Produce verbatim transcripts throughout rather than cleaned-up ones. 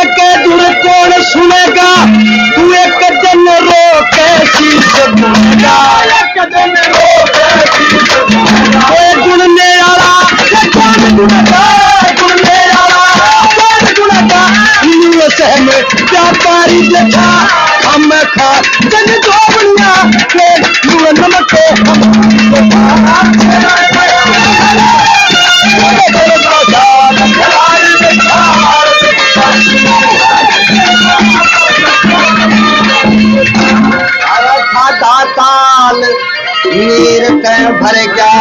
के जुड़ कौन सुनेगा, तू एक दिन रो कैसी सुनेगा, एक दिन रो कैसी सुनेगा। जुड़ने वाला कौन जुड़ेगा, जुड़ने वाला कौन जुड़ेगा। यूएसए में व्यापारी देखा हम खा जन जोड़िया के यूएन के ताल नीर के भर गया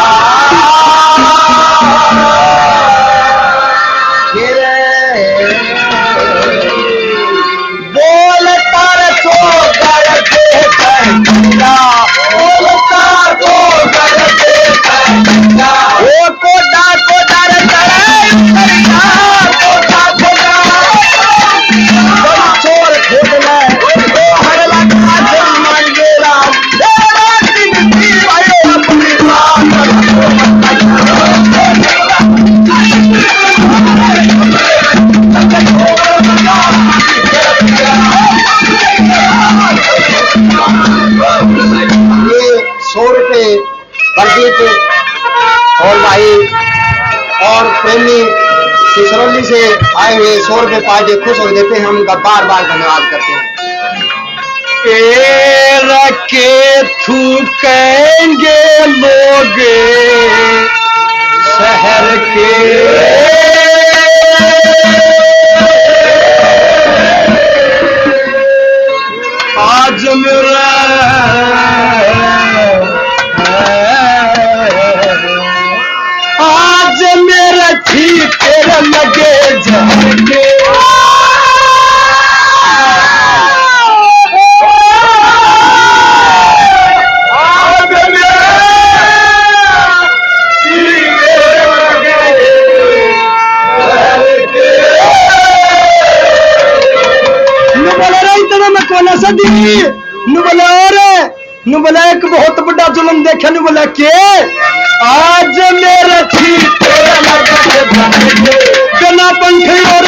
बोल कर सो कर देखा, बोल कर सो कर देखा। ओ कोटा कोटा रे चढ़े कोटा कोटा चोर खोद ले हर लगा मान गेला सौ रुपए प्रदीप और भाई और प्रेमी सिसरौली से आए हुए सौ रुपए पार्टी खुश हो देते हैं, हम उनका बार बार धन्यवाद करते हैं। ए रखे थूकेंगे लोग शहर के, आज मेरा आज मेरा ठीक लगे झटके, नु बोला और नु बोला एक बहुत बड़ा जुल्म देखे, नु बोला के आज मेरा ठीक बिना पंखी